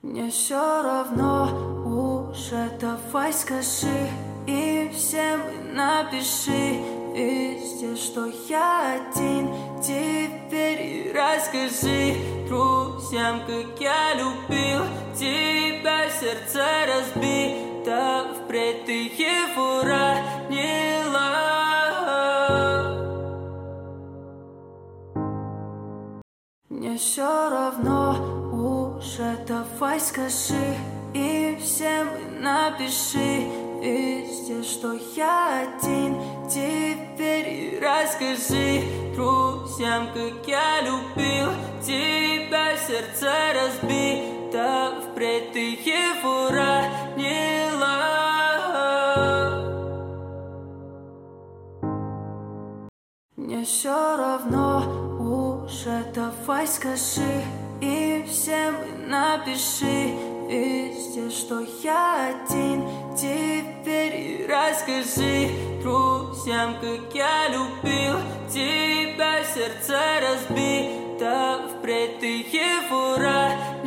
Мне все равно уже, давай скажи и всем напиши везде, что я один. Теперь и расскажи друзьям, как я любил тебя. Сердце разбито впредь, ты его ранила. Мне все равно уже, давай скажи и всем напиши везде, что я один. Теперь и расскажи друзьям, как я любил тебя. Сердце разбито впредь, ты его ранила. Мне все равно уже, давай скажи и всем напиши везде, что я один. Теперь и расскажи друзьям, как я любил тебя. Сердце разбито впредь, ты его ранила.